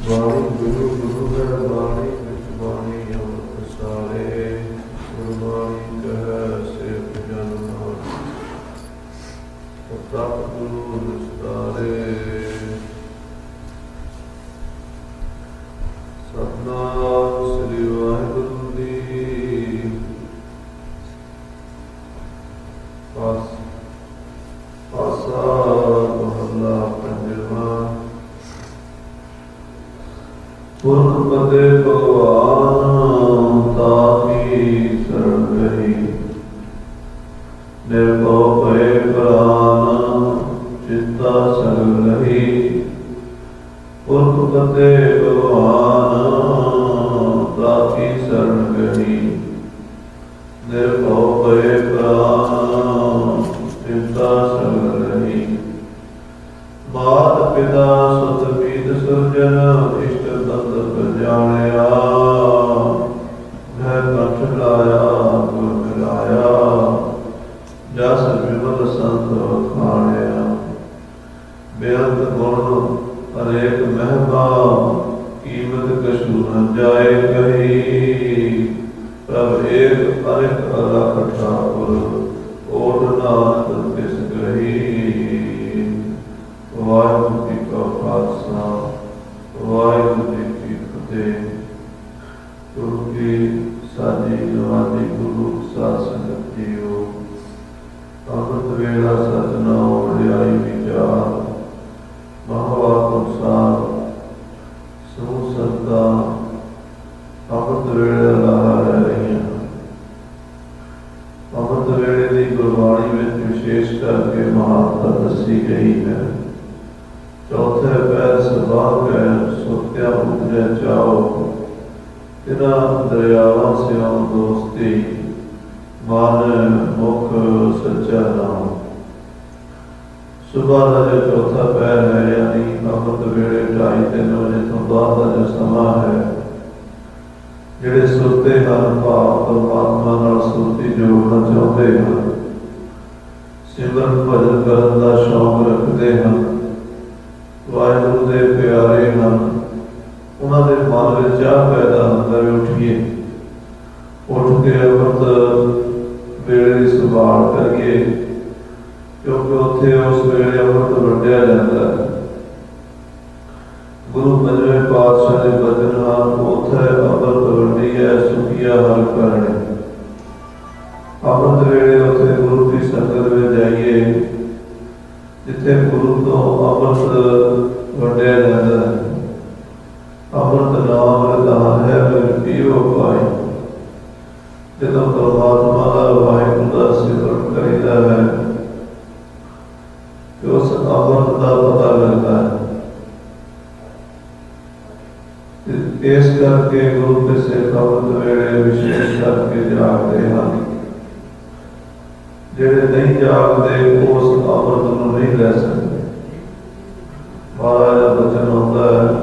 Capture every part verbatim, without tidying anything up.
ਵਾਣੀ ਗੁਰੂ ਗੁਰੂ ਹੈ ਬਾਣੀ ਵਿੱਚ ਬਾਣੀ ਅੰਮ੍ਰਿਤ ਸਾਰੇ ਗੁਰਬਾਣੀ ਕਹੈ ਸੇਵ ਜਨ ਨਾਮ ਪ੍ਰਤਾਪ ਗੁਰੂ ਨਿਸਤਾਰੇ ਸਤਿਨਾਮ ਸ੍ਰੀ ਵਾਹਿਗੁਰੂ ਜੀ ਪਾਸ ਪਾਸਾ ਮਹੱਲਾ ਪੰਜਵਾਂ। ਪੁਰਖ ਪਤੇ ਭਗਵਾਨ ਤਾਹੀ ਸਰਣ ਰਹੀ ਨਿਰਭਉ ਭੈ ਪ੍ਰਾਨ ਚਿੰਤਾ ਸਗਲ ਰਹੀ। ਪੁਰਖ ਪਤੇ ਭਗਵਾਨ ਤਾਹੀ ਸਰਣ ਰਹੀ ਨਿਰਭਉ ਭੈ ਪ੍ਰਾਨ ਚਿੰਤਾ ਸਗਲ ਰਹੀ। ਮਾਤ ਪਿਤਾ ਸੁਤ ਮੀਤ ਸੁਰਜਨ ਇਸ਼ਟ ਦੰਦ ਜਾਣਿਆ ਮੈਂ ਕੰਠ ਲਾਇਆ ਗੁਰ ਮਿਲਾਇਆ ਜਸ ਵਿਮਲ ਸੰਤ ਖਾਣਿਆ। ਬੇਅੰਤ ਗੁਣ ਅਨੇਕ ਮਹਿਮਾ ਕੀਮਤ ਕਛੂ ਨ ਜਾਏ ਕਹੀ। ਪ੍ਰਭ ਏਕ ਅਨੇਕ ਅਲਖ ਠਾਕੁਰ ਓਟ ਨਾਨਕ ਤਿਸ ਗਹੀ। ਵਾਹਿਗੁਰੂ ਜੀ ਕਾ ਖਾਲਸਾ ਵਾਹਿਗੁਰੂ ਜੀ ਕੀ ਫਤਿਹ। ਗੁਰੂ ਕੀ ਸਾਜੀ ਨਵਾਜੀ ਗੁਰੂ ਸਾਧ ਸੰਗਤ ਜੀਓ। ਅੰਮ੍ਰਿਤ ਵੇਲਾ ਸਤਿਨਾਮ ਵਡਿਆਈ ਵਿਚਾਰ ਮਹਾਵਾਕ ਅਨੁਸਾਰ ਸਮੂਹ ਸੰਤਾਂ ਅੰਮ੍ਰਿਤ ਵੇਲੇ ਦਾ ਲਾਹਾ ਲੈ ਰਹੀਆਂ ਹਨ। ਅੰਮ੍ਰਿਤ ਵੇਲੇ ਦੀ ਗੁਰਬਾਣੀ ਵਿੱਚ ਵਿਸ਼ੇਸ਼ ਕਰਕੇ ਮਹਾਨਤਾ ਦੱਸੀ ਗਈ ਹੈ। ਚੌਥੇ ਪੈਰ ਸੁਭਾਗ ਹੈ ਸੁਤਿਆ ਉਪਜੈ ਚਾਓ ਤਿਨਾ ਦਰਿਆਵਾਂ ਸਿਉ ਦੋਸਤੀ ਮਨ ਮੁਖ ਸੱਚਾ ਨਾਮ। ਸੁਬਾਹ ਦਾ ਜੋ ਚੌਥਾ ਪੈਰ ਹੈ ਯਾਨੀ ਅੰਮ੍ਰਿਤ ਵੇਲੇ ਢਾਈ ਤਿੰਨ ਵਜੇ ਤੋਂ ਬਾਅਦ ਦਾ ਜੋ ਸਮਾਂ ਹੈ, ਜਿਹੜੇ ਸੁਰਤੇ ਹਨ ਭਾਵ ਪਰਮਾਤਮਾ ਨਾਲ ਸੁਰਤੀ ਜੋੜਨਾ ਚਾਹੁੰਦੇ ਹਨ, ਸਿਮਰਨ ਭਜਨ ਕਰਨ ਦਾ ਸ਼ੌਕ ਰੱਖਦੇ ਹਨ, ਵਾਹਿਗੁਰੂ ਦੇ ਪਿਆਰੇ ਹਨ, ਉਹਨਾਂ ਦੇ ਮਨ ਵਿੱਚ ਚਾਹ ਪੈਦਾ ਹੁੰਦਾ ਵੀ ਉੱਠੀਏ, ਉੱਠ ਕੇ ਅੰਮ੍ਰਿਤ ਵੇਲੇ ਦੀ ਸੰਭਾਲ ਕਰੀਏ, ਕਿਉਂਕਿ ਉੱਥੇ ਉਸ ਵੇਲੇ ਅੰਮ੍ਰਿਤ ਵੰਡਿਆ ਜਾਂਦਾ ਹੈ। ਗੁਰੂ ਪੰਜਵੇਂ ਪਾਤਸ਼ਾਹ ਦੇ ਬਚਨ ਹਨ, ਉੱਥੇ ਅੰਮ੍ਰਿਤ ਵੰਡੀਐ ਸੁਖੀਆ ਹਰਿ ਕਰਨੇ। ਅੰਮ੍ਰਿਤ ਵੇਲੇ ਉੱਥੇ ਗੁਰੂ ਦੀ ਸੰਗਤ ਵਿੱਚ ਜਾਈਏ ਜਿੱਥੇ ਗੁਰੂ ਤੋਂ ਅੰਮ੍ਰਿਤ ਵੰਡਿਆ ਜਾਂਦਾ ਹੈ। ਅੰਮ੍ਰਿਤ ਨਾਮ ਰਤਾਨ ਹੈ ਫਿਰ ਪੀਓ ਪਾਈ। ਜਦੋਂ ਪਰਮਾਤਮਾ ਦਾ ਵਾਹਿਗੁਰੂ ਦਾ ਸਿਮਰਨ ਕਰੀਦਾ ਹੈ ਕਿ ਉਸ ਅੰਮ੍ਰਿਤ ਦਾ ਪਤਾ ਲੱਗਦਾ ਹੈ। ਇਸ ਕਰਕੇ ਗੁਰੂ ਦੇ ਸਿੱਖ ਅੰਮ੍ਰਿਤ ਵੇਲੇ ਵਿਸ਼ੇਸ਼ ਕਰਕੇ ਜਾਗਦੇ ਹਨ। ਜਿਹੜੇ ਨਹੀਂ ਜਾਗਦੇ ਉਸ ਅੰਮ੍ਰਿਤ ਨੂੰ ਨਹੀਂ ਲੈ ਸਕਦੇ। ਮਹਾਰਾਜ ਦਾ ਬਚਨ ਹੁੰਦਾ ਹੈ,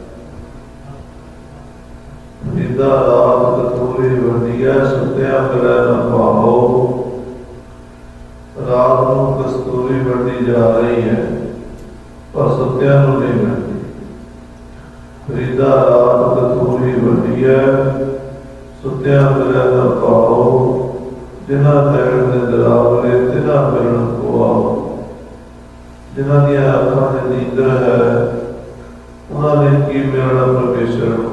ਜਿੱਦਾਂ ਰਾਤ ਕਤੂਰੀ ਵੰਡੀਐ ਸੁੱਤਿਆ ਮਿਲੈ ਨ ਪਾਓ। ਰਾਤ ਨੂੰ ਕਸਤੂਰੀ ਵੰਡੀ ਜਾ ਰਹੀ ਹੈ ਪਰ ਸੁੱਤਿਆਂ ਨੂੰ ਨਹੀਂ ਵੰਡੀ। ਫਰੀਦਾ ਰਾਤ ਕਤੂਰੀ ਵੰਡੀਐ ਸੁੱਤਿਆ ਮਿਲੈ ਨ ਪਾਓ। ਜਿਨ੍ਹਾਂ ਨੈਣ ਦੇ ਦਰਾਵਲੇ ਤਿਨਾਂ ਮਿਲਣ ਕੋ ਆਓ। ਜਿਨ੍ਹਾਂ ਦੀਆਂ ਅੱਖਾਂ ਦੇ ਨੀਂਦਰ ਹੈ ਉਹਨਾਂ ਨੇ ਕੀ ਮਿਲਣਾ ਪਰਮੇਸ਼ਰ ਨੂੰ।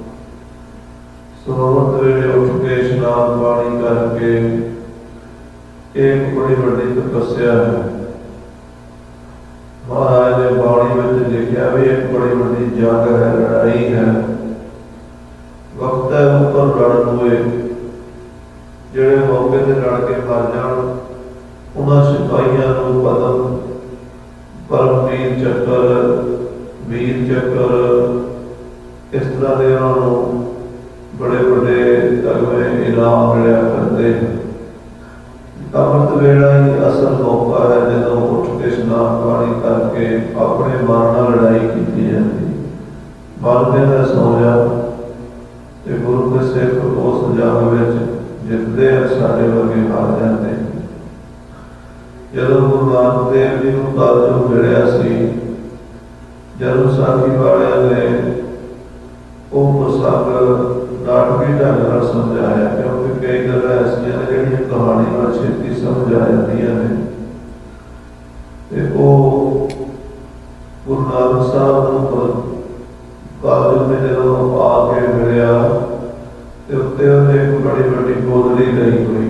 ਸੁਰਤ ਵੇਲੇ ਉੱਠ ਕੇ ਇਸ਼ਨਾਨ ਪਾਣੀ ਕਰਕੇ ਇੱਕ ਬੜੀ ਵੱਡੀ ਤਪੱਸਿਆ ਹੈ। ਮਹਾਰਾਜ ਨੇ ਬਾਣੀ ਵਿੱਚ ਲਿਖਿਆ ਵੀ ਇੱਕ ਬੜੀ ਵੱਡੀ ਜੰਗ ਹੈ, ਲੜਾਈ ਹੈ। ਵਕਤ ਹੈ ਉੱਪਰ ਲੜ ਹੋਏ, ਜਿਹੜੇ ਮੌਕੇ ਤੇ ਲੜ ਕੇ ਮਰ ਜਾਣ ਉਹਨਾਂ ਸਿਪਾਹੀਆਂ ਨੂੰ ਪਦਮ ਪਰਮਵੀਰ ਚੱਕਰ, ਵੀਰ ਚੱਕਰ, ਇਸ ਤਰ੍ਹਾਂ ਦੇ ਉਹਨਾਂ ਨੂੰ ਬੜੇ ਵੱਡੇ ਤਗਮੇ ਇਨਾਮ ਮਿਲਿਆ ਕਰਦੇ ਹਨ। ਅੰਮ੍ਰਿਤ ਵੇਲਾ ਹੀ ਅਸਲ ਮੌਕਾ ਹੈ ਜਦੋਂ ਉੱਠ ਕੇ ਇਸ਼ਨਾਨ ਪਾਣੀ ਕਰਕੇ ਆਪਣੇ ਮਨ ਨਾਲ ਲੜਾਈ ਕੀਤੀ ਜਾਂਦੀ। ਮਨ ਕਹਿੰਦਾ ਸੌ ਜਾ ਤੇ ਗੁਰੂ ਦੇ ਸਿੱਖ ਉਸ ਜੰਗ ਵਿੱਚ ਜਿੱਤਦੇ ਆ, ਸਾਡੇ ਵਰਗੇ ਹਾਰ ਜਾਂਦੇ। ਜਦੋਂ ਗੁਰੂ ਨਾਨਕ ਦੇਵ ਜੀ ਨੂੰ ਕਾਲਜੋਂ ਮਿਲਿਆ ਸੀ, ਜਦੋਂ ਸਾਖੀ ਵਾਲਿਆਂ ਨੇ वो प्रसंग नाटकी ढंग नाल समझाया, क्योंकि कई गल्लां ऐसियां ने जिहड़ियां कहानी नाल छेती समझ आ जांदियां ने। ते वो गुरु नानक साहब नूं कालज में जदों आके मिलिया ते उत्ते उहने एक बड़ी बड़ी गोदड़ी लई हुई,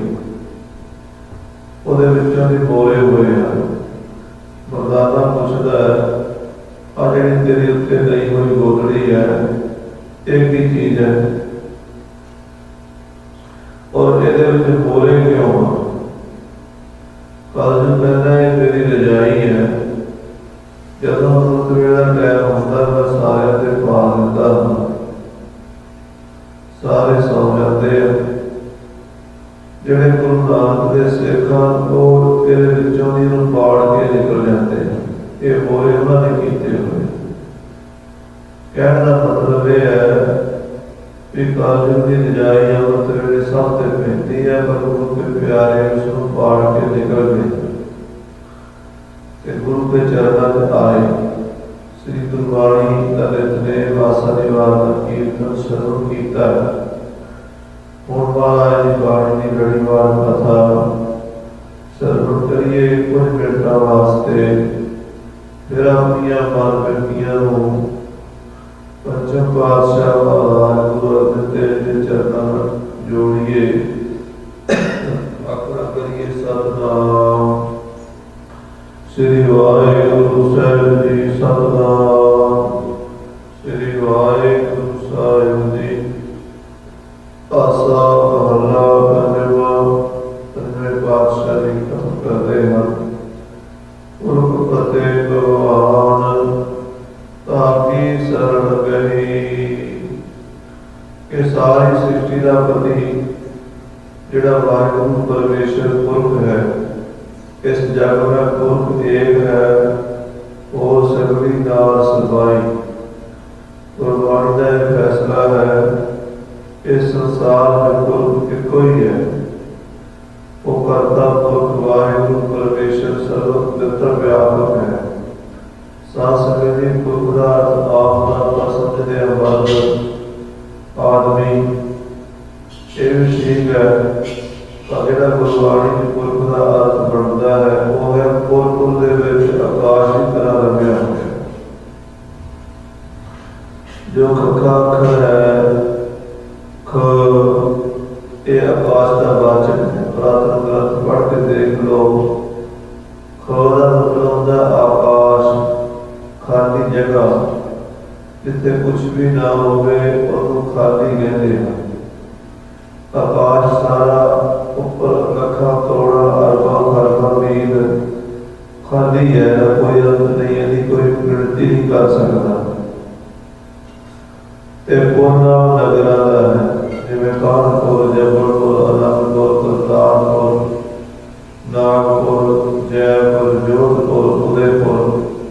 ਉਹਦੇ ਵਿੱਚੋਂ ਦੀ ਬੋਲੇ ਹੋਏ ਹਨ। ਮਰਦਾਨਾ ਪੁੱਛਦਾ ਹੈ, ਆ ਜਿਹੜੀ ਤੇਰੀ ਉੱਤੇ ਲਈ ਹੋਈ ਗੋਦੜੀ ਹੈ ਇਹ ਕੀ ਚੀਜ਼ ਹੈ, ਔਰ ਇਹਦੇ ਵਿੱਚ ਬੋਲੇ ਕਿਉਂ ਆ? ਕਾਲਜ ਕਹਿੰਦਾ ਇਹ ਤੇਰੀ ਰਜਾਈ ਹੈ, ਜਦੋਂ ਰੁੱਤ ਵੇਲਾ ਟਾਈਮ ਹੁੰਦਾ ਮੈਂ ਸਾਰਿਆਂ ਤੇ ਪਾ ਦਿੰਦਾ ਹਾਂ, ਸਾਰੇ ਸੌ ਜਾਂਦੇ ਆ। ਜਿਹੜੇ ਗੁਰੂ ਨਾਨਕ ਦੇ ਸਿੱਖਾਂ ਉਹ ਇਹਦੇ ਵਿੱਚੋਂ ਦੀ ਨੂੰ ਪਾੜ ਕੇ ਨਿਕਲ ਜਾਂਦੇ ਹਨ। ਇਹ ਬੋਲੇ ਉਹਨਾਂ ਨੇ ਕੀਤੇ ਹੋਏ। ਕਹਿਣ ਦਾ ਮਤਲਬ ਇਹ ਹੈ ਵੀ ਕਾਲਜ ਦੀ ਰਜਾਈ ਅੰਮ੍ਰਿਤ ਵੇਲੇ ਸਭ ਤੇ ਪੈਂਦੀ ਹੈ, ਪਰ ਗੁਰੂ ਕੇ ਪਿਆਰੇ ਉਸ ਨੂੰ ਪਾੜ ਕੇ ਨਿਕਲ ਗਏ ਤੇ ਗੁਰੂ ਕੇ ਚਰਨਾਂ 'ਚ ਆਏ। ਸ੍ਰੀ ਗੁਰਬਾਣੀ ਦਾ ਨਿਤਨੇਮ ਆਸਾ ਨਿਵਾਰਨ ਦਾ ਕੀਰਤਨ ਸਰਵਣ ਕੀਤਾ ਹੈ। ਹੁਣ ਮਹਾਰਾਜ ਦੀ ਬਾਣੀ ਦੀ ਲੜੀਵਾਰ ਕਥਾ ਸਰਵਣ ਕਰੀਏ ਕੁਝ ਮਿੰਟਾਂ ਵਾਸਤੇ, ਫਿਰ ਆਪਣੀਆਂ ਮਨ ਬਿਰਤੀਆਂ ਨੂੰ ਪੰਚਮ ਪਾਤਸ਼ਾਹ ਮਹਾਰਾਜ ਗੁਰੂ ਅਰਜਨ ਦੇਵ ਦੇ ਚਰਨਾਂ ਨਾਲ ਜੋੜੀਏ। ਆਪਣਾ ਕਰੀਏ ਸਤਿਨਾਮ ਸ੍ਰੀ ਵਾਹਿਗੁਰੂ ਸਾਹਿਬ ਜੀ, ਸਤਿਨਾਮ ਸ੍ਰੀ ਵਾਹਿਗੁਰੂ ਸਾਹਿਬ ਜੀ। ਆਸਾ ਮਹੱਲਾ ਪੰਜਵਾਂ। ਪੰਜਵੇਂ ਪਾਤਸ਼ਾਹ ਜੀ ਕਥਾ ਕਰਦੇ ਹਨ। ਪੁਰਖ ਫਤਿਹ ਭਗਵਾਨ ਤਾਕੀ ਸਰਣ ਗਈ। ਇਹ ਸਾਰੀ ਸ੍ਰਿਸ਼ਟੀ ਦਾ ਪਤੀ ਜਿਹੜਾ ਵਾਹਿਗੁਰੂ ਪਰਮੇਸ਼ਰ ਪੁਰਖ ਹੈ, ਇਸ ਜਗ में पुरख एक है, और सगली नाल सबाई। गुरबाणी का यह फैसला है, इस संसार में पुरख एको ही है। वो करता पुरख वाहिगुरू परमेश्वर सर्वत्र व्यापक है। सांसगली पुरख का अर्थ आपना पर समझदे मर्द आदमी ये भी ठीक है, पर जिहड़ा गुरबाणी में पुरख का अर्थ बनता है वो है पुरख दे विच आकाश की तरह रमिया होया। जो खक्का अखर है, ख ये आकाश का वाचक है। पुरातन ग्रंथ पढ़ के देख लो, ख का मतलब होता है आकाश, खाली जगह जिथे कुछ भी ना होवे उन्होंने खाली कहते हैं। आकाश सारा ऊपर लखा करोड़ा अरबा खरबा मील खाली है, कोई अंत नहीं है, कोई गिनती नहीं कर सकता। पूर्णा नगरा का है, जिमें कानपुर, जबलपुर, अनंतपुर, करतारपुर, नागपुर, जयपुर, जोधपुर, उदयपुर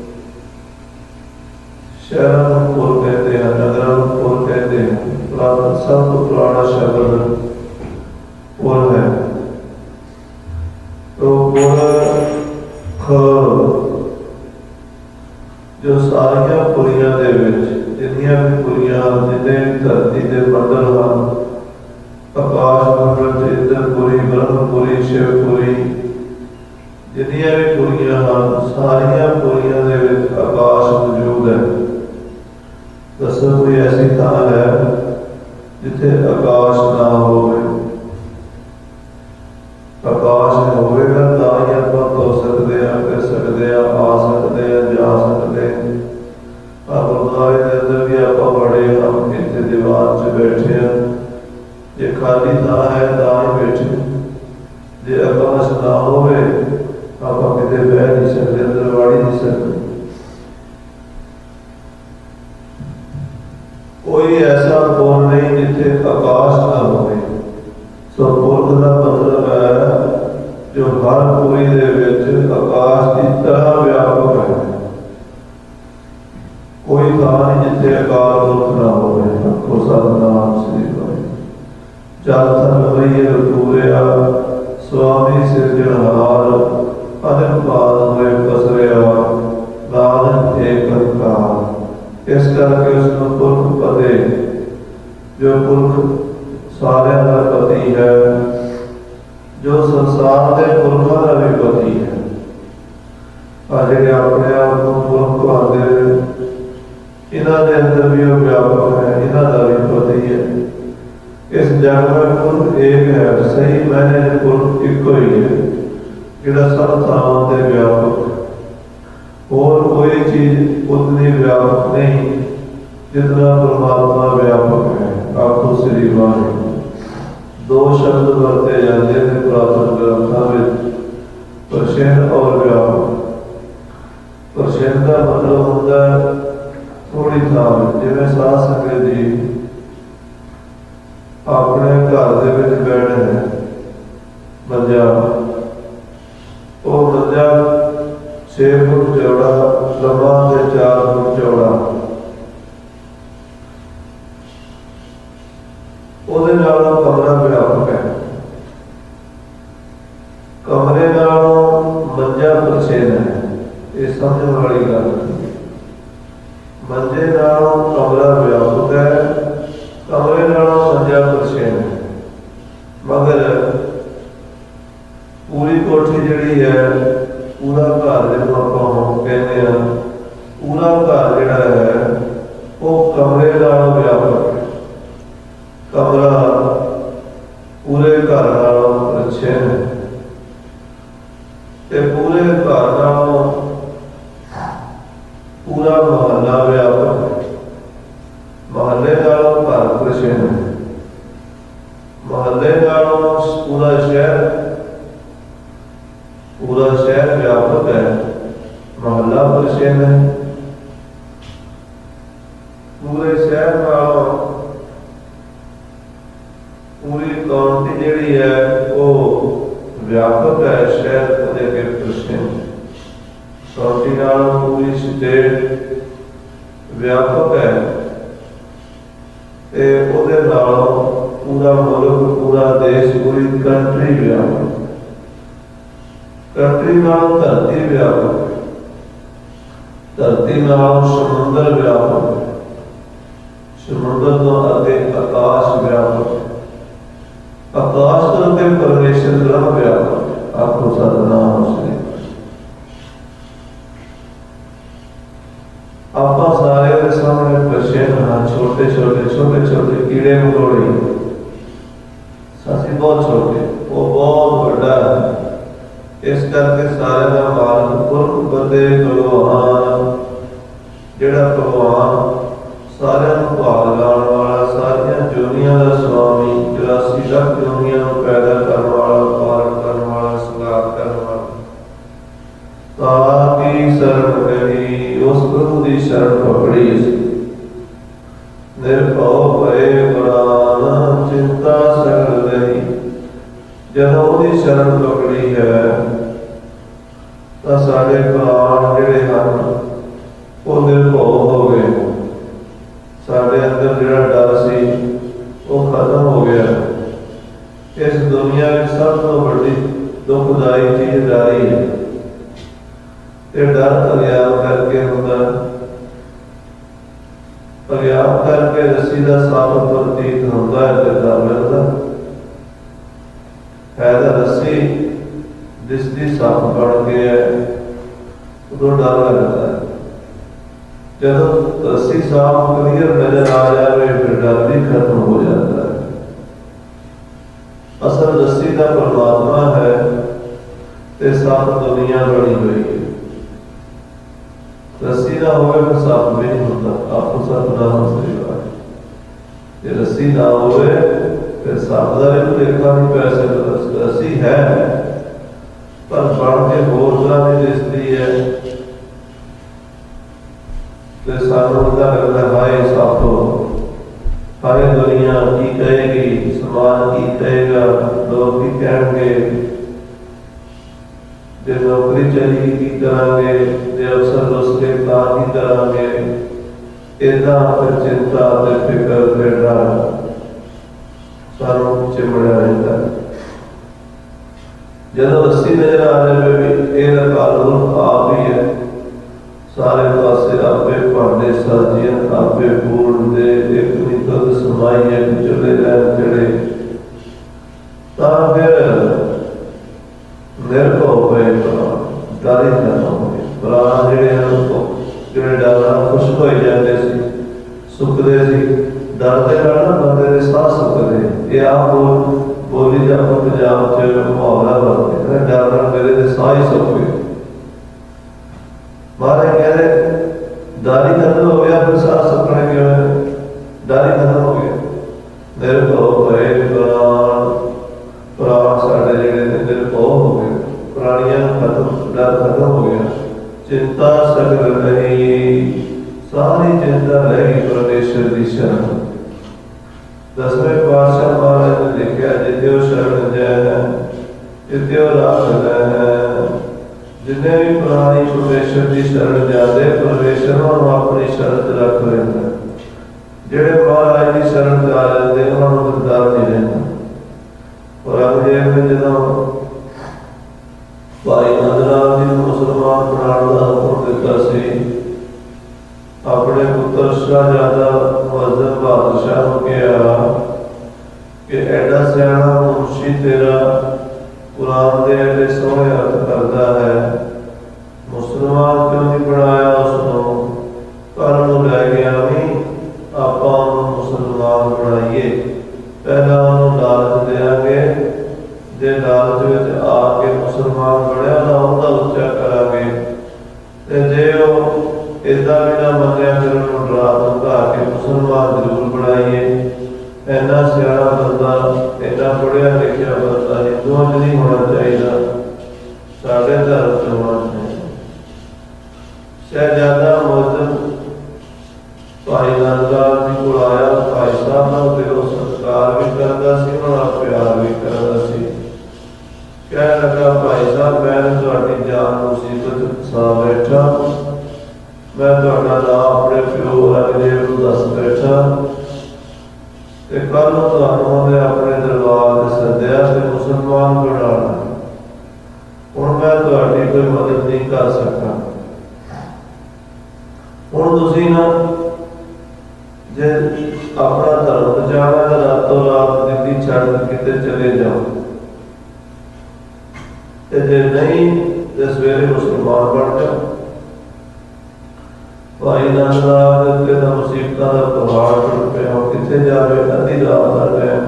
शहरों को पुर कहते हैं, नगरों को पुर कहते हैं। पुराना सब पुराना शब्द पुर है। तो पुर ख जो सारिया पुरियां दे विच जिन्नियां भी पुरियां जिन्ने भी धरती के मंडल हैं, आकाश मंडल, इंद्रपुरी, ब्रह्मपुरी, शिवपुरी, जिन्नियां भी पुरियां हैं सारिया पुरियां दे विच आकाश मौजूद है। दसो कोई ऐसी थां है जिथे आकाश ना होवे? आकाश होवेगा तो ही आप धो सकते हैं, फिर सकते हैं, आ सकते हैं, जा सकते हैं। गुरुद्वारे के अंदर भी आप बड़े हम इतने दीवार च बैठे हैं, जे खाली थां है तो ही बैठे। जे आकाश ना होवे आप किते बह नहीं सकते, अंदर वाड़ी नहीं सकते। कोई ऐसा पुर नहीं जिथे आकाश ना होवे। सो पुरख का मतलब है जो हर पुरी दे विच आकाश की तरह व्यापक है। कोई थां नहीं जिथे अकाल पुरख ना होवे। आखो सतनाम श्री वाहिगुरू। जल थल वहीए तूरिया, स्वामी सिरजनहार, अनिर्बाध होए पसरिया, नानक एक कंकार। इस करके उसको पुरख पते जो पुरख सारे का पति है, जो संसार के पुरखों का भी पति है। आज जो अपने आप को पुरख कहते इन्हों के अंदर भी वो व्यापक है, इन्हों का भी पति है। इस जग में पुरख एक है, सही मैंने पुरख एक ही है जिहड़ा सब थावां ते व्यापक। और कोई चीज उतनी व्यापक नहीं जितना परमात्मा व्यापक है। आखो श्री वाहिगुरू। दो शब्द वरते जाते हैं पुरातन ग्रंथों में, प्रशन्न और व्यापक। प्रशन्न का मतलब होता है थोड़ी थां, जिवें साध संगत जी अपने घर दे विच बैठे हैं, मंजा वो मंजा छे फुट चौड़ा, लंबा ते चार फुट चौड़ा, ਉਹਦੇ ਨਾਲੋਂ कमरा व्यापक है। कमरे नालों मंजा प्रछेद है, ये समझ वाली गल। मंजे नालों कमरा व्यापक है, कमरे नालों मंजा प्रछेद है। मगर पूरी कोठी जिहड़ी है, पूरा घर जिहनूं आपां कहते हैं, पूरा घर जिहड़ा है वो कमरे नालों व्यापक है। कमरा पूरे घर नालों प्रछेद है ते पूरे घर नालों पूरा महल्ला व्यापक है। महल्ले नालों घर प्रछेद है, महल्ले नालों पूरा शहर पूरा शहर व्यापक है, महल्ला प्रछेद है। पूरे शहर नालों पूरी काउंटी जिहड़ी है वो व्यापक है, शहर को लेके प्रछेद। काउंटी नालों पूरी स्टेट व्यापक है ते उहदे नालों पूरा मुल्क, पूरा देश, पूरी कंट्री व्यापक। कंट्री नालों धरती व्यापक है, धरती नालों समुद्र व्यापक है, समुद्र तो अगे आकाश व्यापक है, आकाश तो अगे परमेश्वर ग्रह व्यापक है। आखो सतनाम श्री। आपा सारे के सामने प्रश्न हाँ, छोटे छोटे छोटे छोटे कीड़े मकोड़े, सासी बहुत छोटे, वो बहुत बड़ा है। इस करके सारे का मालिक पुरख बंदे भगवान, जिहड़ा भगवान सारे भाग लाने वाला, सारिया जोनिया का स्वामी, चौरासी लख जोनिया पैदा करने वाला, पालन करने वाला, संगार करने वाला, ताकि शरण गई उस प्रभु की शरण पकड़ी। निर्भव भय बड़ान चिंता सगल गई। जब उसकी शरण पकड़ी है तो साढ़े प्राण जिहड़े हन वो निर्भव हो गए। साढ़े अंदर जिहड़ा डर सी वो खत्म हो गया। इस दुनिया में सब तो बड़ी दुखदाई चीज डरी है। ये डर अज्ञान करके होता, अज्ञान करके रस्सी का साफ प्रतीत होता है तो डर लगता है। तो रस्सी जिसकी साफ बन गई है उदों डर लगता है। जब रस्सी साफ क्लियर नजर आ जाए फिर डर भी खत्म हो जाता है। असल रस्सी का परमात्मा है ते साफ दुनिया बनी हुई है। रस्सी ना हो फिर साफ भी नहीं होता। आपको सतनाम श्री वाहिगुरू। ये रस्सी ना हो फिर साफ का भी देखा नहीं पै सकता। रस्सी है पर बन के होर तरह नहीं दिसती है तो सानू पता लगता है हाय साफो, हाय दुनिया की कहेगी, समाज की कहेगा, लोग की कहेंगे, जो नौकरी चली की करांगे, जो अफसर उसके काम की करांगे। इदा फिर चिंता ते फिक्र ते डर सानू चिमड़ा रहता है। जब रस्सी नजर आ जाए भी ये कानून आप ही है। सारे पासे आपे भांडे साजियन आपे बूढ़ दे एक निकल समाए बनाइए चले रह चढ़े तो फिर निर्भव हुए डर ही खत्म हो गए। पुराना जेडे जेडे डर खुश हो जाते सुखते डर के ना बंदे के साह सुखते। ये आप बोली जब पंजाब च मुहावरा बनते डर मेरे के साह ही सुख गए। महाराज कह रहे डर ही खत्म हो गया फिर साह सुखने क्यों डर ही खत्म हो गया। निर्भव भय प्राण प्राण साढ़े जेडे निर्भव हो गए प्राणियां खत्म डर खत्म हो गया। चिंता सगल नहीं सारी चिंता रह गई परमेश्वर की शरण। दसवें पातशाह महाराज ने लिखा जित्यो शरण जय तित्यो राख है। जिन्हें भी प्राणी परमेश्वर की शरण जाते परमेश्वर उन्होंने अपनी शरण रख लेना। जेडे महाराज की शरण आ जाते उन्होंने डर नहीं रहना। और अंग्रेज ने जो भाई नंदलाल जी मुसलमान बनाने का हुक्म दिता सी अपने पुत्र शाहजादा मुअज्जम बहादुर शाह को कहा कि एडा सियाना मुंशी तेरा कुरान दे एडे सोहने अर्थ करता है मुसलमान क्यों नहीं बनाया उसको कल नूं लै गया भी आपां उहनूं मुसलमान बनाइए। पहला उहनूं लालच देंगे जे लालच विच आके मुसलमान बनया ना उहदा उच्चा करांगे ते जे ओह इदा भी ना मनिया फिर उन्होंने डरा धमका के मुसलमान जरूर बनाइए। इन्ना सियाना बंदा इन्ना पढ़िया लिखिया बंदा हिंदुओं च नहीं होना चाहिए साढ़े धर्म च होना चाहिए। शहजादा मुअज्जम भाई नंदलाल जी को आया भाई साहब ना फिर सत्कार भी करता सी उन्होंने प्यार भी करता सी। कह लगा भाई साहब मैं तुहाडी जान मुसीबत फसा बैठा मैं तुहाडा नाम अपने प्यो औरंगजेब नूं दस बैठा ते कल नूं तुहानूं मैं अपने दरबार ते सद्दिया ते मुसलमान बनाना हुण मैं तुहाडी कोई मदद नहीं कर सका। हुण तुसीं ना जे अपना धर्म बचाना तो रातों रात दिल्ली छड्ड किते चले जाओ ते जे नहीं तो सवेरे मुसलमान बन जाओ। भाई नंदलाल के तो मुसीबत का पहाड़ टुट पिया कितने जावे अद्धी रात का टाइम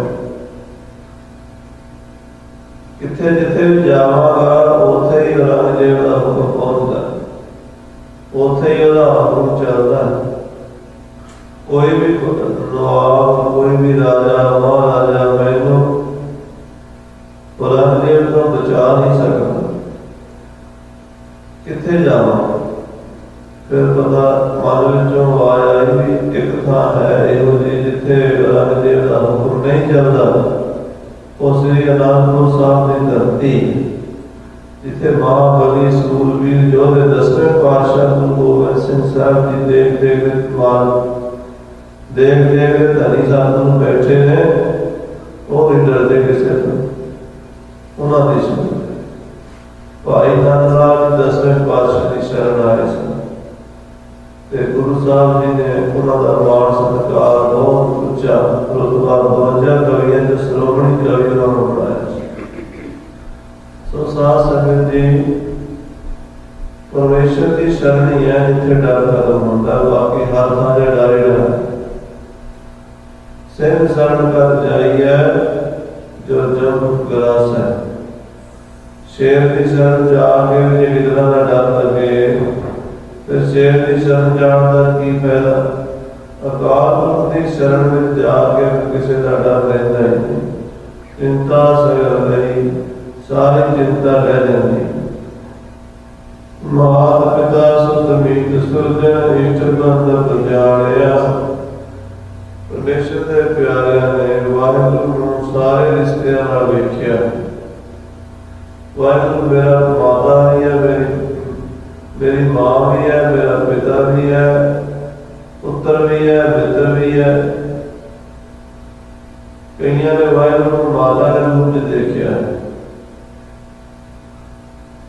कितने जिथे भी जावांगा उथे ही औरंगजेब का हुक्म पहुंचता उथे ही उसका हुक्म चलता। कोई भी नवाब कोई भी राजा महाराजा मैनू औरंगजेब को बचा नहीं सकता किथे जावा। फिर पता मन विचों आवाज आई भी एक थां है इहो जी जिथे औरंगजेब का हुक्म नहीं चलता वो श्री आनंदपुर साहब की धरती जिथे महाबली सूरवीर योधे दसवें पातशाह गुरु गोबिंद सिंह साहब जी देख देख मान देख देख धनी साधु बैठे ने वो भी डरते किसी तो उन्होंने सुन भाई नंदलाल दसवें पातशाह की शरण आए सन ते गुरु साहब जी ने उन्होंने मान सत्कार बहुत उच्चा रुतबा बवंजा कवियां जो श्रोमणी कवि उन्होंने बनाया। सो साथ संगत जी परमेश्वर की शरण ही है जिथे डर खत्म होता बाकी हर थां जा डर ही डर। सिंह शरण कर जाइए जो जम ग्रास है शेर की शरण जाके जे गिदड़ा का डर लगे फिर शेर की शरण जाने का की फायदा। अकाल पुरख की शरण में जाके किसी का डर रहता ही चिंता सगल रही सारी चिंता रह जाती। माता पिता सुत मीत सुरजन इष्ट बंद पजाड़िया परमेश्वर के प्यारिया ने वाहिगुरु सारे रिश्तियां नाल वेखिया। वाहिगुरु मेरा माता भी है मेरी मेरी मां भी है मेरा पिता भी है पुत्र भी है मित्र भी है। कईयां ने वाहिगुरु माता के रूप में देखा है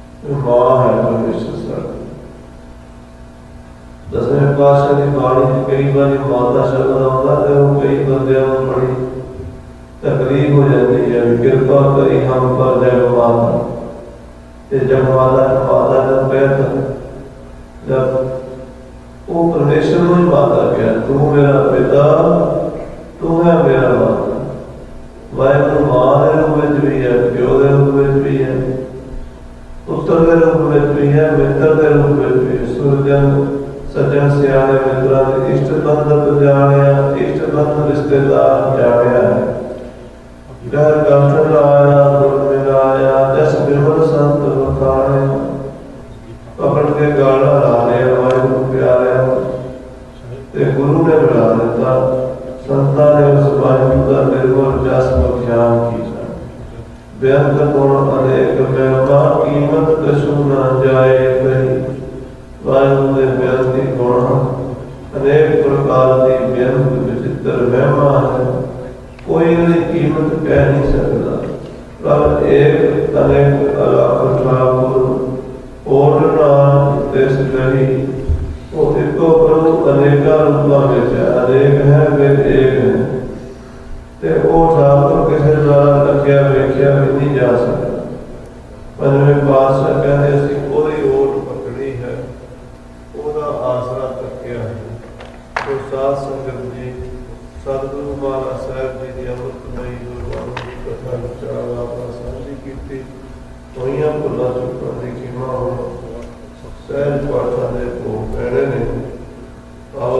मां है परमेश्वर साहब। दसवें पातशाह की बाणी कई बार माता शब्द आता है वो कई बंदे बड़ी तकलीफ हो जाती है, कृपा करी हम पर जग माता। जब माता माता जब कहता जब वो परमेश्वर में माता क्या, तू मेरा पिता तू है मेरा माता। वाहिगुरू मां के रूप में भी है, प्यो के रूप में भी है, पुत्र के रूप में भी है, मित्र के रूप में भी है। सुरजन सज्जन सियाने मित्रा इष्ट बंधु जानिया, इष्ट बंधु रिश्तेदार जानिया है। घर कंठ लाया गुर मिलाया, जस बिमल संत बखाने। पकड़ के गाला ला लिया वाहिगुरू प्यारे, ते गुरु ने बुला देता। संतां ने उस वाहिगुरू का निर्मल जस बख्यान किया। बेअंत गुण अनेक महिमा, कीमत कछु न जाए कही। वाहिगुरू दे बेअंती गुण अनेक प्रकार की बेअंत विचित्र महिमा है, कोई इनकी कीमत कह नहीं सकता। पर एक अनेक अलख ठाकुर ओट नाम तिस गही। वो इको प्रभु अनेका रूपों में है, अनेक है वे एक है। ते वो ठाकुर किसी द्वारा रखिया वेख्या भी नहीं जा सकता। पंजवें पातशाह कहते असीं ओदी ओट पकड़ी है, ओदा आसरा तकिया है। तो साध संगत जी सतगुरु महाराज साहब जी की अमृतमयी गुरबाणी की कथा विचार आपने साझी की। होइयां भुलां चुकां दी खिमा हो सहज पाठां दे भोग पैणे ने। आओ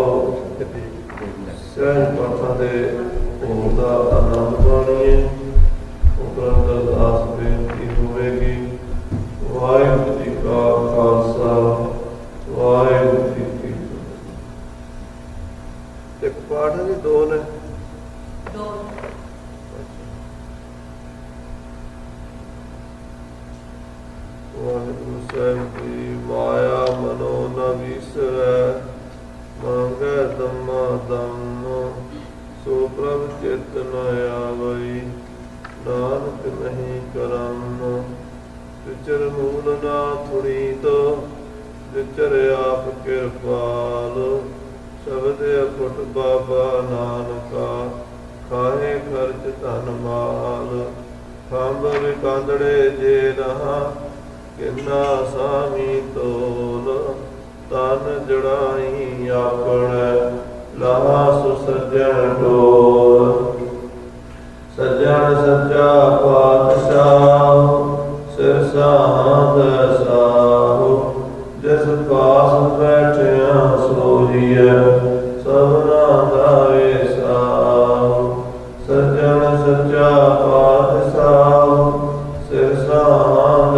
सहज पाठां दे भोग दा आनंद माणीए। उपरंत अरदास बेनती होवेगी। वाहिगुरू जी का खालसा वाहिगुरू जी की फतेह। एक पाठ है दो ने दो वाहिगुरू साहिब जी। माया मनो न विसरै, मांगै दम्मा दम। सो प्रभ चित न आवई, नानक नहीं करम। विचर मूल ना थुड़ी तो, विचर आप कृपाल। शब्द अखुट बाबा नानका, खाहे खर्च धन माल। खंभ विकांदड़े जे नहा, किन्ना सामी तोल। तन जड़ाई अपने, लाहा सुसज्जन टोल। सज्जन सच्चा पातशाह, सिर साध साहु। जिस पास बैठिया सोहिए, सबना दावे साहु। सज्जन सच्चा पातशाह, सिर साध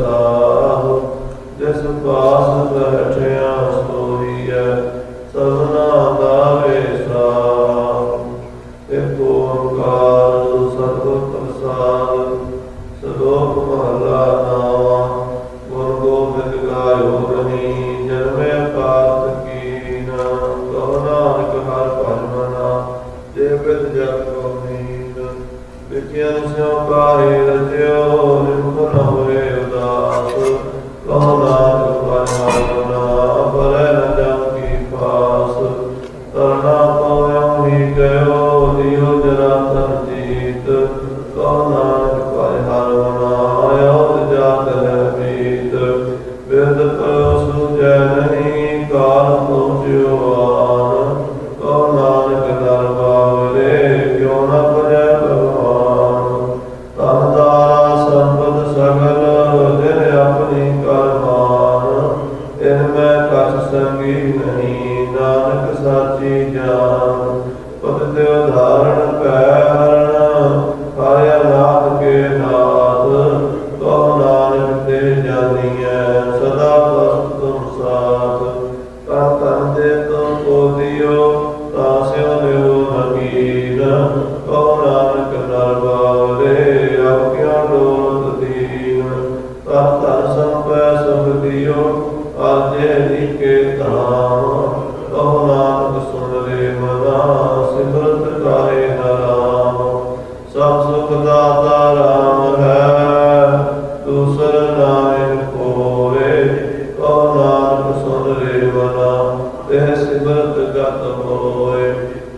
साहु। जिस पास बैठिया सोहिए, सबना दावे साहु। एक ओंकार सतगुर प्रसाद। सलोक महला नावा। गुर गोबिंद गायो गनी, जन्मे कार्तिकीना। कहो नानक हर भज मना, जे बिद जग को नीन। विज्ञान स्यों काहे रचयो, निम्न न होए उदास। कहो नानक भज हर मना, परै न जम की पास। तरना पवयों ही गयो, दियो जरा तन जीत। कहो नानक भज हर मना, अयोध जात है मीत। बिरद करो सूझै नहीं, काल पहुँच्यो आन। कहो नानक दर बावरे, क्यों न भजै भगवान। तन तारा संपद सगल, जिन अपनी कर मान। इनमें कछ संगी नहीं, नानक साची जान। पद ते उदाहरण पै हरण, कार्य नाथ के नाथ। कहो नानक ते जानिए, सदा बस तुम साथ। तन तन दे तुम को दियो, तास्यो लियो नगीन। कहो नानक नर बावरे, अब क्यों डोलत दीन। तन तन संपै सुख दियो, आजे नीके धाम। कहो नानक सुन रे मना, सिमरत गाए न राम। सब सुख दाता राम है, दूसर नाम कोरे। कहो नानक सुन रे मना, तेह सिमरत गत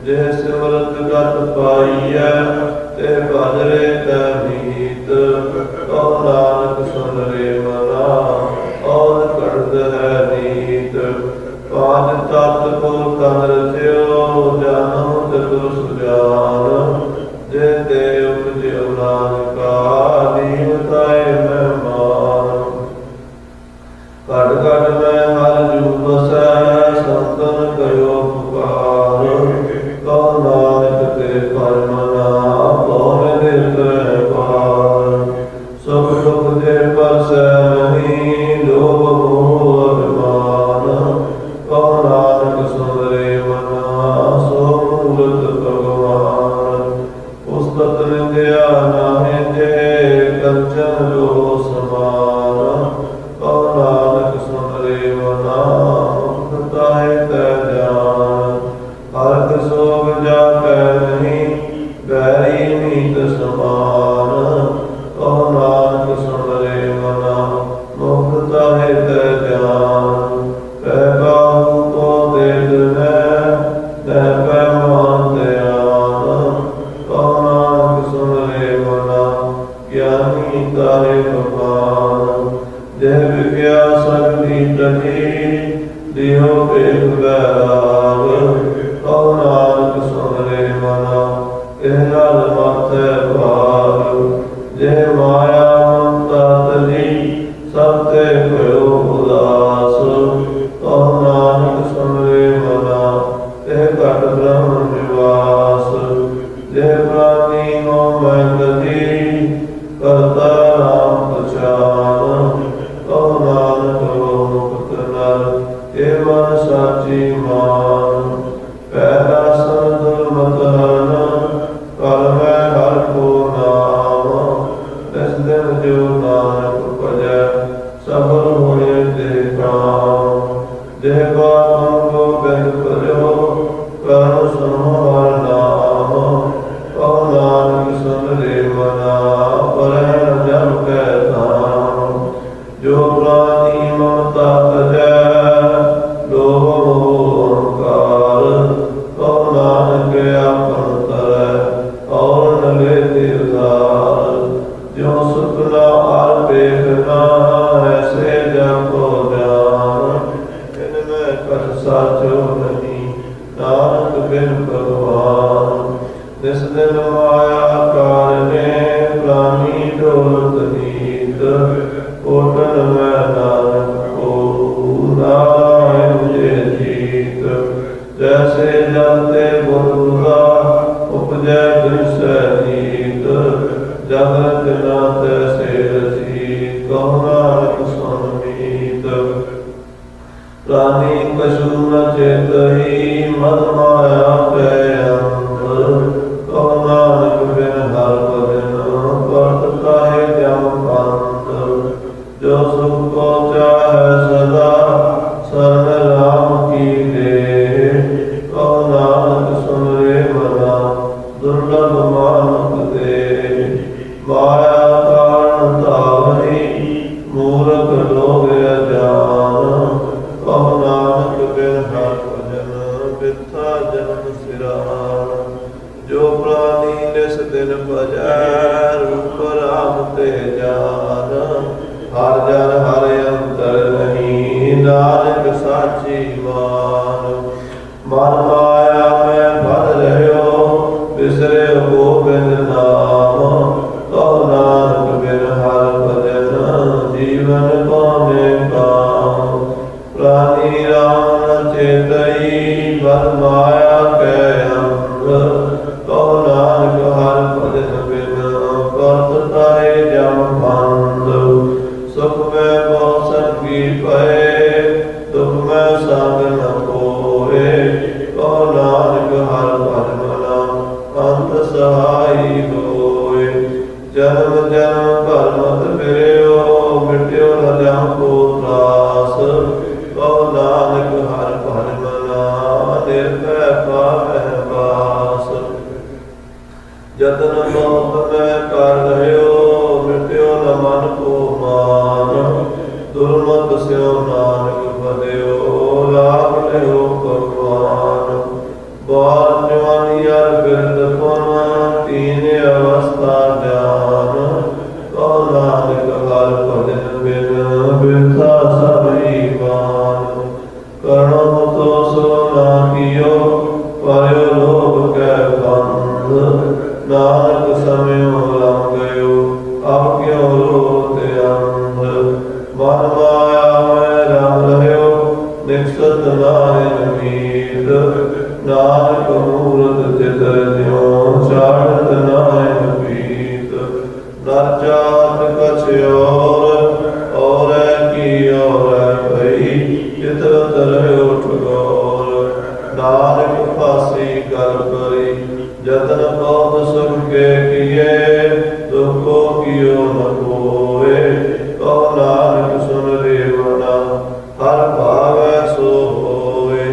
ਜੇ ਸਿਮਰਤ ਗਤ ਪਾਈਐ ਤੇ ਭਜਰੇ ਤੈ ਨੀਤ। ਕਉ ਨਾਨਕ ਸੁਨ ਰੇ ਮਨਾ ਔਰ ਕਰਦ ਹੈ ਨੀਤ। ਪਾਂਚ ਤਤ ਕੋ ਤਨ ਰਚਿਓ ਜਨਮ ਚਤੁਰ ਸੁਜਾਨ। ਜੇ ਤੇ ਉਪਜਿਓ ਨਾਨਕਾ ਨੀਵ ਤਾਏ ਮਹਿਮਾਨ। ਘਟ ਘਟ ਮੈਂ ਹਰ ਜੂ ਬਸੈ ਸੰਤਨ ਕਰਿਓ ਪੁਕਾਰ। ਕਉ ਨਾਨਕ ਤੇ ਪਰ ਮਨਾ ਪਉ ਨਿਰਤੈ ਪਾਰ। ਸੁਖ ਦੁਖ ਦੇ ਪਰਸੈ ਨਹੀਂ ਲੋਭ ਮੋਹ ਅਭਿਮਾਨ। ਕਉ ਨਾਨਕ ਸੁਨ ਰੇ ਮਨਾ ਸੋ ਮੂਲਤ ਭਗਵਾਨ। ਉਸਤਤ ਨਿੰਦਿਆ ਨਾਹਿ ਜੇ ਕੰਚਨ ਲੋ ਸਮਾਨ। ਕਉ ਨਾਨਕ ਸੁਨ ਰੇ ਮਨਾ ਮੁਕਤ ਤਾਹਿ ਤੈ ਜਾਨ। ਹਰਿ ਤਿ ਸੋਗ ਜਾਪੈ ਨਹੀਂ ਬੈਰੀ ਮੀਤ ਸਮਾਨ। ਕਉ ਨਾਨਕ ਸੁਨ ਰੇ ਮਨਾ ਮੁਕਤ ਤਾਹਿ ਤੈ ਜਾਨ। ਪੈ ਬਾਹੂ ਕੋ ਦੇਖ ਹੈ ਤੈ ਪੈ ਮਾਨ ਧਿਆਨ। ਕਉ ਨਾਨਕ ਸੁਨ ਰੇ ਮਨਾ ਗਿਆਨੀ ਤਾਰੇ ਭਗਵਾਨ। ਜੇ ਵਿਗਿਆ ਸਗਲੀ ਤਜੀ ਦਿਓ ਭੇਖ ਬੈਰਾਗ। ਕਉ ਨਾਨਕ ਸੁਨ ਰੇ ਮਨਾ ਇਹ ਨਾਲ ਮਾਥੈ ਭਾਗ। ਜੇ ਮਾਇਆ ਮਮਤਾ ਤਜੀ ਸਭ ਤੇ ਭਇਓ ਉਦਾਸ। ਕਉ ਨਾਨਕ ਸੁਨ ਰੇ ਮਨਾ ਇਹ ਘਟ ਬ੍ਰਹਮ ਨਿਵਾਸ। ਜੇ ਪ੍ਰਾਨੀ ਮੋਹ ਮੈਂ ਤਜੀ ਕਰਤਾ ਰਾਮ ਪਛਾਨ। ਕਉ ਨਾਨਕ ਹੋ ਮੁਕਤ ਨਰ ਇਹ ਮਨ ਸਾਚੀ ਮਾਨ। ਪੈਦਾ ਸਨ ਦੁਰਮਤ ਹਰਨ ਕਰ ਮੈਂ ਹਰ ਕੋ ਨਾਮ। ਤਿਸ ਦਿਨ ਜੋ ਨਾਨਕ ਭਜੈ ਸਫਲ ਹੋਏ ਤੇ ਕਾਮ। ਜੇ ਬਾਤ ਗੋਬਿੰਦ ਭਜੋ ਕਰੋ ਸੁਨੋ ਹਰ ਨਾਮ। ਕਉ ਨਾਨਕ ਸੁਨ ਰੇ ਮਨਾ ਪਰੈ ਨ ਜਮ ਕੈ ਧਾਮ। ਜੋ ਪ੍ਰਾਨੀ ਮਮਤਾ ਤਜੈ ਲੋਭ ਮੋਹ ਅਹੰਕਾਰ। ਕਉ ਨਾਨਕ ਆਪਨ ਤਰੈ ਔਰ ਨ ਲੇਤੀ ਉਧਾਰ। ਜੋ ਸੁਖਨਾ ਹਰ ਪੇਖਨਾ ਐਸੇ ਜਪ ਕੋ ਜਾਨ। ਇਨ ਮੈਂ ਕਛ ਸਾਚੋ ਨਹੀਂ ਨਾਨਕ ਬਿਨ ਭਗਵਾਨ। ਜਿਸ ਦਿਨ ਮਾਇਆ ਕਾਰਨੇ ਪ੍ਰਾਨੀ ਡੋਲਤ ਨੀਤ। ਓਟਨ ਮੈਂ ਨਾਨਕ ਕੋ ਨਾਰਾਇਣ ਜੇ ਜੀਤ। ਜੈਸੇ ਜਲ ਤੇ ਗੁਰ ਬੁਧਾ ਉਪਜੈ ਦ੍ਰਿਸ਼ੈ ਨੀਤ। ਜਗ ਰਚਨਾ ਤੈਸੇ ਰਚੀ ਕਉ ਨਾਨਕ ਸੁਨ ਮੀਤ। ਪ੍ਰਾਨੀ ਕਛੂ ਨ ਚੇਤਈ ਮਦ ਮਾਇਆ ਕੈ ਅੰਦਰ। ਕਉ ਨਾਨਕ ਬਿਨ ਹਰਿ ਭਜਨ ਵਰਤ ਕਾਹੇ ਜਮ ਪੰਥ। ਜੋ ਸੁਖ ਕੋ ਚਾਹੈ ਸਦਾ ਸਰਨ ਰਾਮ ਕੀ ਦੇ। ਕਉ ਨਾਨਕ ਸੁਨ ਰੇ ਮਨਾ ਦੁਰਲਭ ਮਾਨੁਖ ਦੇ। ਮਾਇਆ ਕਾਰਨ ਧਾਵਨੀ ਮੂਰਖ ਲੋਗ ਅਜਾਨ। ਕਉ ਨਾਨਕ ਬਿਨ ਹਰਿ ਭਜਨ ਬਿਰਥਾ ਜਨਮ ਸਿਰਾਨ। ਜੋ ਪ੍ਰਾਨੀ ਨਿਸ ਦਿਨ ਭਜੈ ਰੂਪ ਰਾਮ ਤੇ ਜਾਨ। ਹਰ ਜਨ ਹਰ ਅੰਤਰ ਨਹੀਂ ਨਾਨਕ ਸਾਚੀ ਮਾਨ। ਮਨ ਮਾਇਆ ਮੈਂ ਭਰ ਰਹਿਓ ਵਿਸਰਿਓ ਗੋਬਿੰਦ ਨਾਮ। ਕਉ ਨਾਨਕ ਬਿਨ ਹਰਿ ਭਜਨ ਜੀਵਨ ਪਾਵੇਂ ਕਾਮ। ਪ੍ਰਾਨੀ ਰਾਮ ਨ ਚੇਤਈ ਬਦ ਮਾਇਆ ਕੈ ਅੰਗ। ਕਉ ਨਾਨਕ ਹਰਿ ਭਜਨ ਬਿਨ ਕਰਤ ਤਾਹੇ ਜਮ ਪੰਥ। ਸੁਖ ਮੈਂ ਬਹੁ ਸੰਗੀ ਪਏ ਦੁਖ ਮੈਂ ਸੰਗ ਨ ਕੋਏ। ਕਉ ਨਾਨਕ ਹਰਿ ਭਜਨ ਮਨਾ ਅੰਤ ਸਹਾਈ ਹੋਏ। ਜਨਮ ਜਨਮ ਭਰ ਮਤ ਫਿਰਿਓ ਮਿਟਿਓ ਨ ਜਮ ਕੋ ਤਰਾਸ। ਕਉ ਨਾਨਕ ਹਰਿ ਭਜਨ ਮਨਾ ਨਿਰਭੈ ਪਾਵਹਿ ਬਾਸ। ਜਤਨ ਬਹੁਤ ਮੈਂ ਕਰ ਰਹਿਓ ਮਿਟਿਓ ਨ ਮਨ ਕੋ ਮਾਨ। ਦੁਰਮਤ ਸਿਓ ਨਾਨਕ ਬਦਿਓ ਲਾਭ ਲਿਓ ਭਗਵਾਨ। ਬਾਲ जवानी अर बिरद पुन तीन अवस्था जान। कहो नानक हर भजन बिन बिरथा सब ईमान। करो तो सो ना कियो पायो लोभ कै बंध। नानक समयो लम गयो अब क्यों रोते अंध। मन माया में रम रह्यो निकसत नाहिन मीत। नानक मूरत चितर ज्यों चाढ़त नाहिन पीत। न चाहत कछ और और की और भई चित तरह्यो ठगोर। नानक फांसी कर करी जतन बहुत सुख के किए दुखो कियो न कोय। कहो नानक सुन रे मना हर भावै सो होय।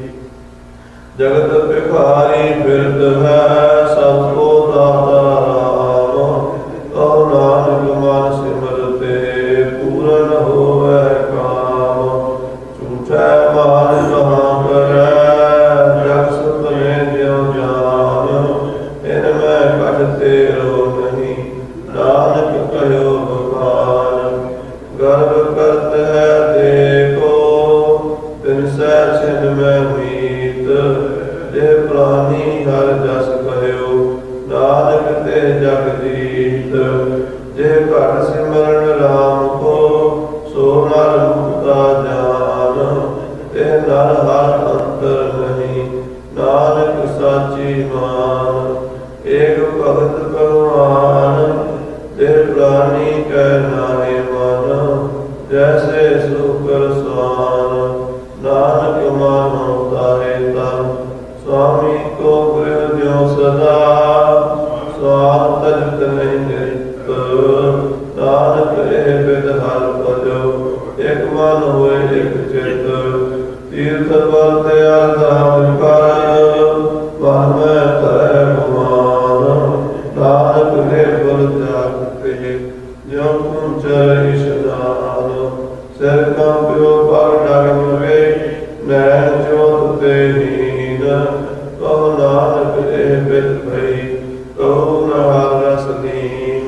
जगत भिखारी फिरत है सबको दाता राम। कहो नानक मन सिमरते पूरन होवै काम। झूठै मान कहाँ करै जग सपने ज्यों जान। इनमें कट तेरो नहीं नानक कहो भगवान। गर्व करत है देखो तिनसै छिन में मीत। जे प्राणी हर जस कहो नानक ते जग जीत। जे घट सिमरन राम को सो नर मुक्ता जान। ते नर हर अंतर नहीं नानक साची मान। एक भगत भगवान ते प्राणी कै नाहि मन। जैसे सुकर स्वान नानक मानो तारे तन। स्वामी को गृह ज्यों सदा स्वान तजत नहीं नित। नानक एह विद हर भजो एक मन होए एक चित। तीर्थ बल दयाल धाम कर मन में तरह गुमान। नानक निर्बल त्याग ते ज्यों कुंचर ईशदान। सिर कंप्यो पर डग मरे नैन ज्योत ते हीन। कहो नानक एह विद भई कहो न हर रस दीन।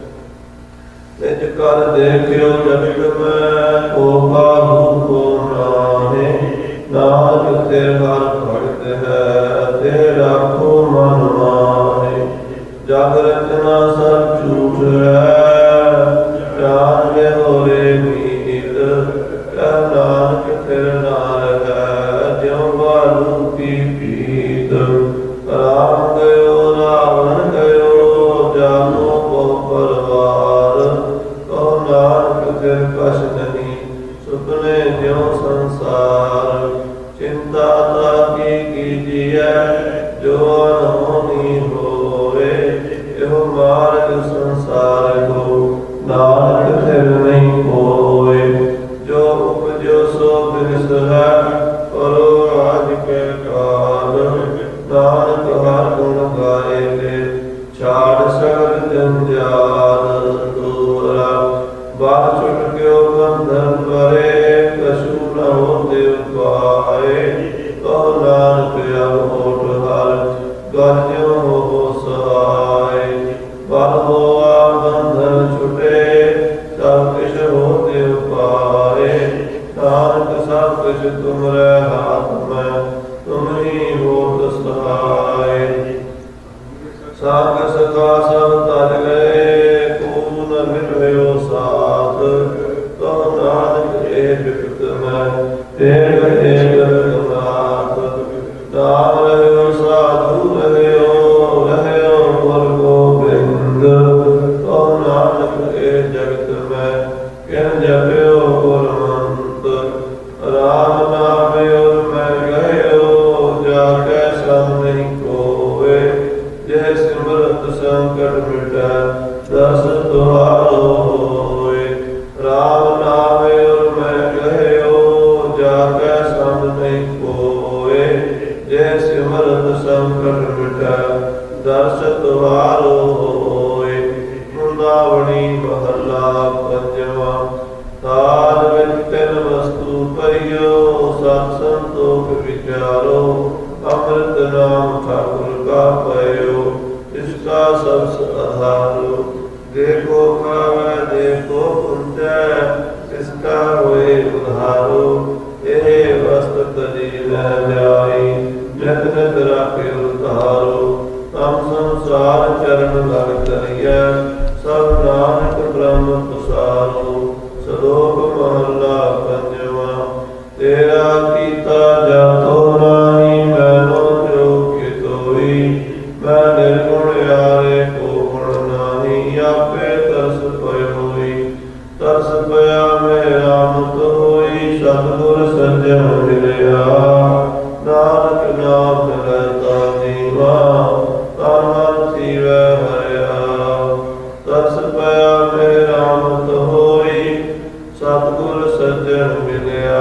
निज कर देखियो जगत में को बाहु को नाहे। नानक ते हर भगत है ते राखो मन माहे। जग रचना सब झूठ है जान ले होरे मीत। कह नानक फिर नार है ज्यों बालू की पीत। राम गयो रावण गयो जानो को परवार। कहो नानक फिर कछ नहीं सुपने ज्यों संसार। चिंता ताकी कीजिए जो अनहोनी होए। एहो मार्ग संसार को नानक फिर नहीं कोय। जो उपजो सो बिरस है करो आज के काल। नानक हर गुण गाए ले छाड़ सगल जंजाल दूरा। बाल छुट गयो बंधन परे कछु न होते उपाय। कहो नानक अब होठ हर गर्जो हो सहाय। बल होआ बंधन छुटे सब किछ होते उपाय। नानक सब किछ तुमरे हाथ में तुम ही होत सहाय। साग सखा सब तर गए को न मिलयो साथ। कहो नानक ए विपत में एक एक रघुनाथ। नाम रह्यो साधु रह्यो रह्यो गुर गोबिंद। कहो नानक ए जगत में किन जप्यो गुरमंत। राम नाम और मैं गयो जाके सम नहीं कोय। जय सिमरत संकट मिटै दस तुहारो होय। राम नाम और मैं गयो जाके सम नहीं कोय। जय सिमरत संकट ठाकुर का पयो, इसका सबस आधारो। देखो खावे देखो पुंजै, इसका होए उधारो। ये वस्त तजी लै जाई, नित नित राखे उतारो। तम संसार चरण लग तरियै, सब नानक ब्रह्म पसारो। श्लोक महला पंजवा। तेरा कीता जातो नाहि, मैनो जो कितोई। मैं निर्गुण यारे को गुण नाहि, आपे तरस पय होई। तरस पया मैं राम तोई, सतगुर सज्जन मिलया। नानक नाम मिलता जीवा, तन मन थीवै हरया। तरस पया मैं राम तोई, सतगुर सज्जन मिलया।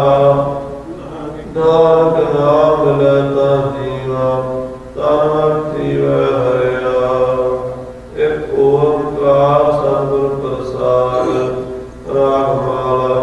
नानक नाम मिलता जीवा, तन मन थीवै हरया। एक ओंकार सतगुर प्रसाद। राग माला।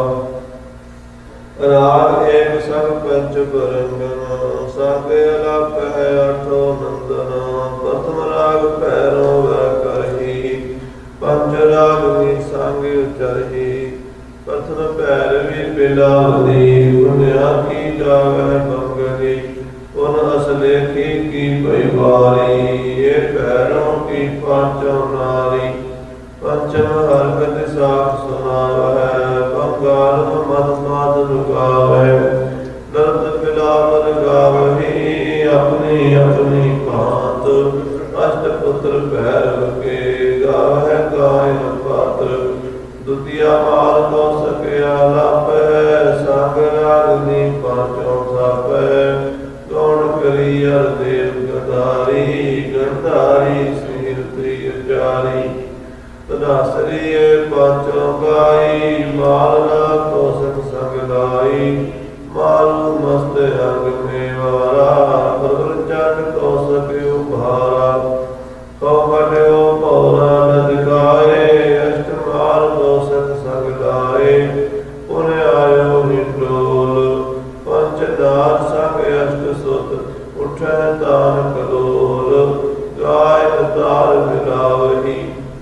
राग एक संग पंच बरंगन, संग अलापै अठो नंदन। प्रथम राग पैरों वै करही, पंच राग नी संग उचरही। प्रथम भैरवी बिलावली, पुण्या की जावै मंगली। पुन असलेखी की परिवारी, ये पैरों की पांचों नारी। पंचम हरकत साख सुनावै, बंगाल मद मद रुकावै। नर्द बिलावल गावही, अपनी अपनी भांत। अष्टपुत्र भैरव के, गावै गायन पात्र। दुतिया माल तो सकिया लापै, संग रागनी पांचों थापै। कौन करी हर देव गदारी, गंधारी सिर त्रिचारी। तदासरी पांचों गाई, मालना तो संग संग लाई। मालू मस्त अंग में वारा, प्रभु चंड तो सके उभारा। तो कटयो पौरा नदकाए, अष्टमाल तो संग संग लाए। पुन आयो निटोल, पंचदार संग अष्ट सुत। उठै तान कलोल, गाय तार मिलावही।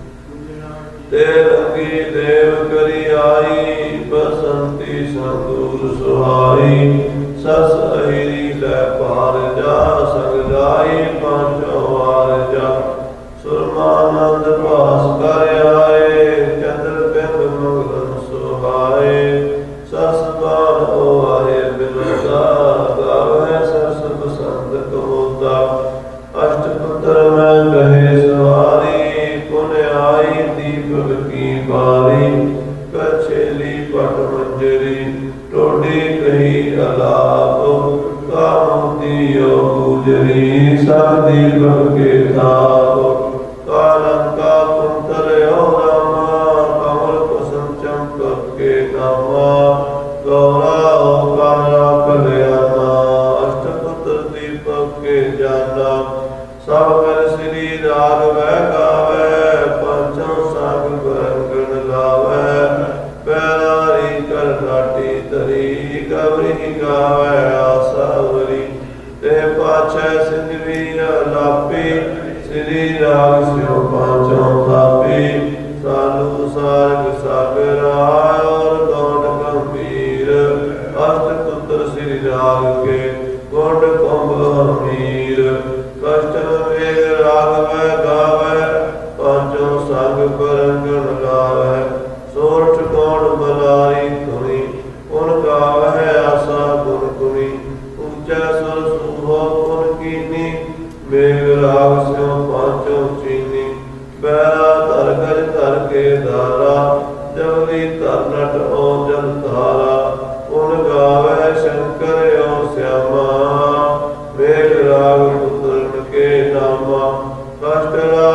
ते रंगी देव करी आई, बसंती संदूर सुहाई। सस अहिरी लै पार जा, संग लाई पांचों वार जा। सुरमानंद पास कर आए, चंद्र बिंब मंगलम सुहाए। सस बाण ओ आए बिनोदा, गावै सरस बसंत कमोदा। अष्टपुत्र में कहे सवारी, पुन आई दीपक की बारी। कछेली पट मंजरी, टोडी कही अलाप। कामोतियो गुजरी, सब दीपक के ताप। कालंका कुंतलयो रामा, कमल कुसुम चंपक के नामा। गौरा काला कल्याणा, अष्टपुत्र दीपक के जाना। सब कर श्री राघवै गावै, पंचों संग बरंगन लावै। पैरारी कर नाटी तरी, गवरी गावै आसावरी। ते पाछै सिंधवी अलापी, श्री राग स्यो पांचों थापी। सालू सारग सागर आय, और गौंड गंभीर। अष्टपुत्र श्री राग के, गौंड कुंभ हमीर। कष्टन वेग राघवै गावै, पांचों संग बरंगन लावै। सोठ गौण बलारी धुनी, उन गावै आसा गुण गुणी। ऊंचा सुर सुहो पुन कीनी, मेघ राग स्यो पांचों चीनी। बैरा धर गज धर के धारा, जवली धर नट ओ जल धारा। उन गावै शंकर ओ श्यामा, मेघ राग पुत्रन के नामा। कष्ट